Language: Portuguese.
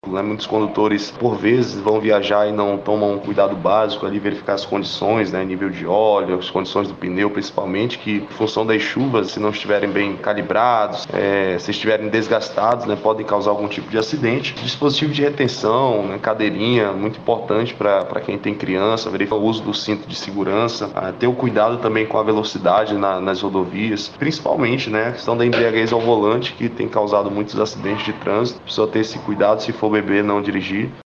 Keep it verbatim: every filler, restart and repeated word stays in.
né? Muitos condutores, por vezes, vão viajar e não tomam um cuidado básico ali, verificar as condições, né? Nível de óleo, as condições do pneu, principalmente, que, em função das chuvas, se não estiverem bem calibrados, é, se estiverem desgastados, né? Podem causar algum tipo de acidente. Dispositivo de retenção, né? Cadeirinha, muito importante para quem tem criança, verificar o uso do cinto de segurança, ah, ter o cuidado também com a velocidade na, nas rodovias, principalmente, né? A questão da embriaguez ao volante, que tem causado muitos acidentes de trânsito. Precisa ter esse cuidado, se for beber, não dirigir.